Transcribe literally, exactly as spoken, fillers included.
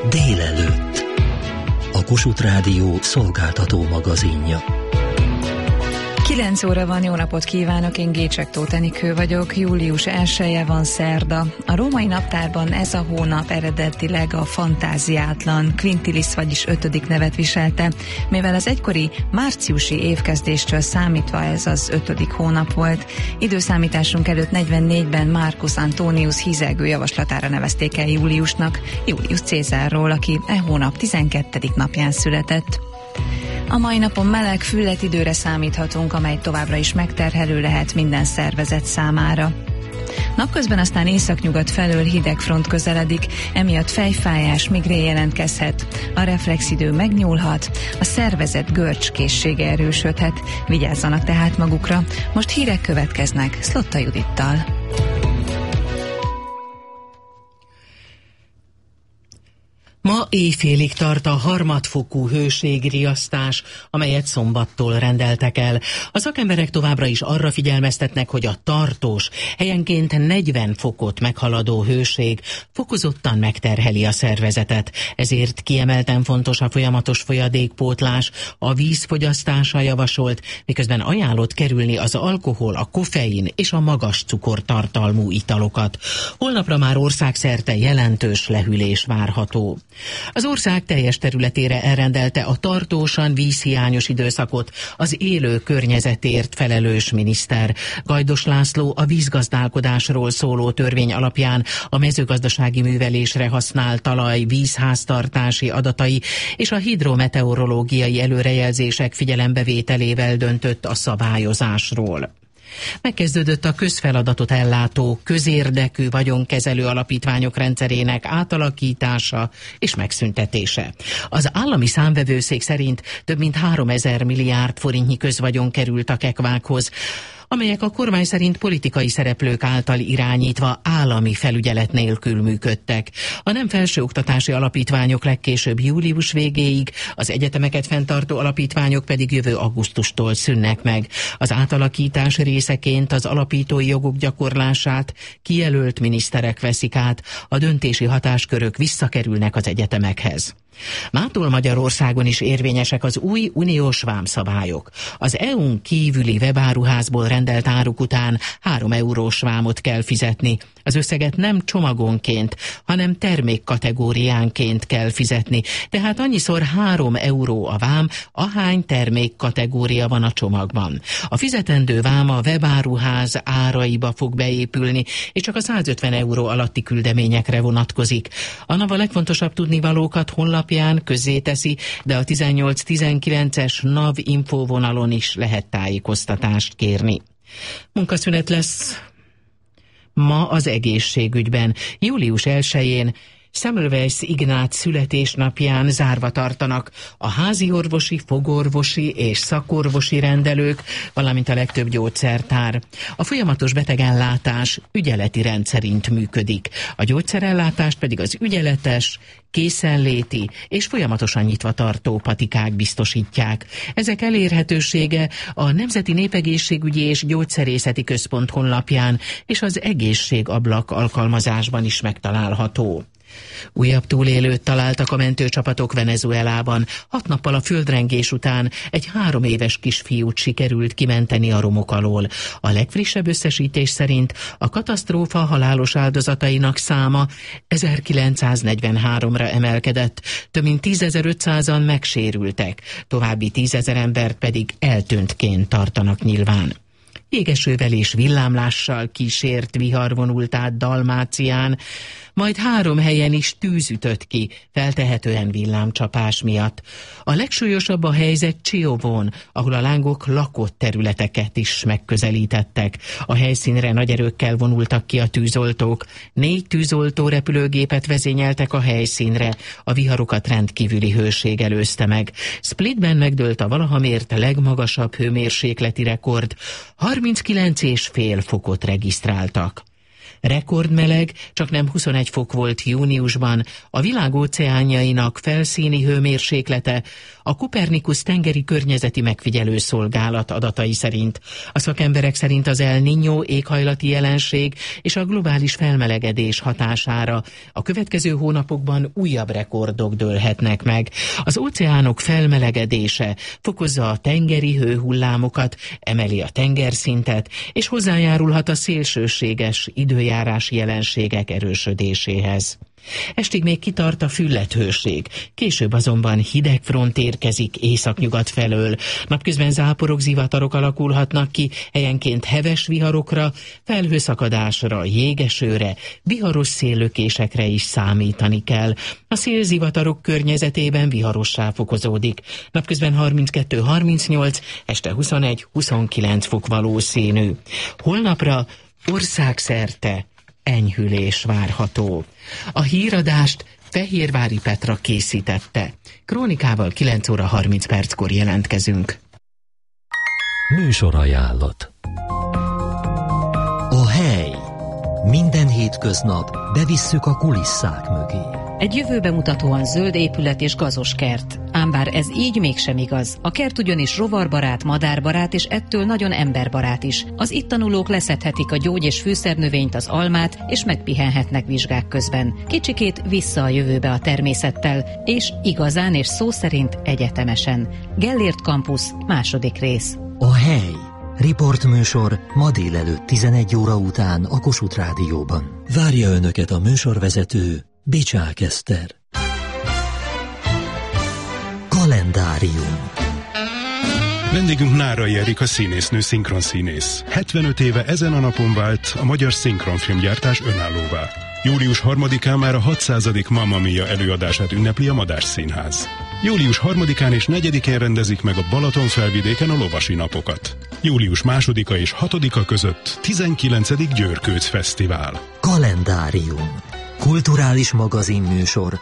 Délelőtt. A Kossuth Rádió szolgáltató magazinja. kilenc óra van, jó napot kívánok, én Gécsek Tóth Enikő vagyok, július elseje van, szerda. A római naptárban ez a hónap eredetileg a fantáziátlan, Quintilis, vagyis ötödik nevet viselte, mivel az egykori márciusi évkezdéstől számítva ez az ötödik hónap volt. Időszámításunk előtt negyvennégyben Marcus Antonius hízelgő javaslatára nevezték el júliusnak, Julius Cézárról, aki e hónap tizenkettedik napján született. A mai napon meleg fülletidőre számíthatunk, amely továbbra is megterhelő lehet minden szervezet számára. Napközben aztán északnyugat felől hideg front közeledik, emiatt fejfájás, migrén jelentkezhet, a reflexidő megnyúlhat, a szervezet görcskészsége erősödhet, vigyázzanak tehát magukra. Most hírek következnek Szlotta Judittal. Ma éjfélig tart a harmadfokú hőségriasztás, amelyet szombattól rendeltek el. A szakemberek továbbra is arra figyelmeztetnek, hogy a tartós, helyenként negyven fokot meghaladó hőség fokozottan megterheli a szervezetet. Ezért kiemelten fontos a folyamatos folyadékpótlás, a vízfogyasztása javasolt, miközben ajánlott kerülni az alkohol, a koffein és a magas cukortartalmú italokat. Holnapra már országszerte jelentős lehűlés várható. Az ország teljes területére elrendelte a tartósan vízhiányos időszakot az élő környezetért felelős miniszter. Gajdos László a vízgazdálkodásról szóló törvény alapján a mezőgazdasági művelésre használt talaj vízháztartási adatai és a hidrometeorológiai előrejelzések figyelembevételével döntött a szabályozásról. Megkezdődött a közfeladatot ellátó, közérdekű vagyonkezelő alapítványok rendszerének átalakítása és megszüntetése. Az állami számvevőszék szerint több mint háromezer milliárd forintnyi közvagyon került a kekvákhoz, amelyek a kormány szerint politikai szereplők által irányítva állami felügyelet nélkül működtek. A nem felsőoktatási alapítványok legkésőbb július végéig, az egyetemeket fenntartó alapítványok pedig jövő augusztustól szűnnek meg. Az átalakítás részeként az alapítói jogok gyakorlását kijelölt miniszterek veszik át, a döntési hatáskörök visszakerülnek az egyetemekhez. Mától Magyarországon is érvényesek az új uniós vámszabályok. Az é u-n kívüli webáruházból rendelt áruk után három eurós vámot kell fizetni. Az összeget nem csomagonként, hanem termékkategóriánként kell fizetni. Tehát annyiszor három euró a vám, ahány termékkategória van a csomagban. A fizetendő vám a webáruház áraiba fog beépülni, és csak a százötven euró alatti küldeményekre vonatkozik. A NAV a legfontosabb tudnivalókat honlapján közzéteszi, de a tizennyolc tizenkilences NAV infóvonalon is lehet tájékoztatást kérni. Munkaszünet lesz ma az egészségügyben. július elsején Semmelweis Ignác születésnapján zárva tartanak a háziorvosi, fogorvosi és szakorvosi rendelők, valamint a legtöbb gyógyszertár. A folyamatos betegellátás ügyeleti rend szerint működik. A gyógyszerellátást pedig az ügyeletes, készenléti és folyamatosan nyitva tartó patikák biztosítják. Ezek elérhetősége a Nemzeti Népegészségügyi és Gyógyszerészeti Központ honlapján és az Egészségablak alkalmazásban is megtalálható. Újabb túlélőt találtak a mentőcsapatok Venezuelában. Hat nappal a földrengés után egy három éves kisfiút sikerült kimenteni a romok alól. A legfrissebb összesítés szerint a katasztrófa halálos áldozatainak száma ezerkilencszáznegyvenháromra emelkedett, több mint tízezer-ötszázan megsérültek, további tízezer embert pedig eltűntként tartanak nyilván. Jégesővel és villámlással kísért vihar vonult át Dalmácián, majd három helyen is tűz ütött ki, feltehetően villámcsapás miatt. A legsúlyosabb a helyzet Csiovón, ahol a lángok lakott területeket is megközelítettek. A helyszínre nagy erőkkel vonultak ki a tűzoltók. Négy tűzoltó repülőgépet vezényeltek a helyszínre, a viharokat rendkívüli hőség előzte meg. Splitben megdőlt a valaha mért legmagasabb hőmérsékleti rekord, harminckilenc egész öt fokot regisztráltak. Rekordmeleg, csak nem huszonegy fok volt júniusban, a világ óceánjainak felszíni hőmérséklete a Copernicus tengeri környezeti megfigyelő szolgálat adatai szerint. A szakemberek szerint az El Niño éghajlati jelenség és a globális felmelegedés hatására a következő hónapokban újabb rekordok dőlhetnek meg. Az óceánok felmelegedése fokozza a tengeri hőhullámokat, emeli a tengerszintet, és hozzájárulhat a szélsőséges időjárási jelenségek erősödéséhez. Estig még kitart a füllethőség, később azonban hideg front érkezik északnyugat felől. Napközben záporok, zivatarok alakulhatnak ki, helyenként heves viharokra, felhőszakadásra, jégesőre, viharos széllökésekre is számítani kell. A szélzivatarok környezetében viharossá fokozódik. Napközben harminckettő harmincnyolc, este huszonegy huszonkilenc fok valószínű. Holnapra országszerte enyhülés várható. A híradást Fehérvári Petra készítette. Krónikával kilenc óra harminc perckor jelentkezünk. Műsorajánlat. A hely. Minden hétköznap bevisszük a kulisszák mögé. Egy jövőbe mutatóan zöld épület és gazos kert. Ám bár ez így mégsem igaz. A kert ugyanis rovarbarát, madárbarát és ettől nagyon emberbarát is. Az itt tanulók leszedhetik a gyógy- és fűszernövényt, az almát, és megpihenhetnek vizsgák közben. Kicsikét vissza a jövőbe a természettel, és igazán és szó szerint egyetemesen. Gellért Campus, második rész. A hely. Riportműsor ma délelőtt tizenegy óra után a Kossuth Rádióban. Várja Önöket a műsorvezető, Bicsák Eszter. Kalendárium. Vendégünk Nárai Erika színésznő, szinkronszínész. hetvenöt éve ezen a napon vált a magyar szinkronfilmgyártás önállóvá. július harmadikán már a hatszázadik Mamma Mia előadását ünnepli a Madách Színház. július harmadikán és negyedikén rendezik meg a Balatonfelvidéken a Lovasi Napokat. július másodika és hatodika között tizenkilencedik Győrkőc Fesztivál. Kalendárium. Kulturális magazinműsor